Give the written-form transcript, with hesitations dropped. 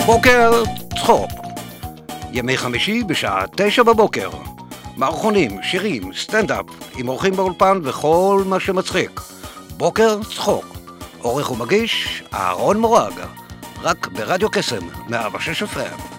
בוקר צחוק. ימי חמישי בשעה 9 בבוקר. מערכונים, שירים, סטנדאפ, עם אורחים באולפן וכל מה שמצחיק. בוקר צחוק. עורך ומגיש אהרון מורג. רק ברדיו קסם 106 FM.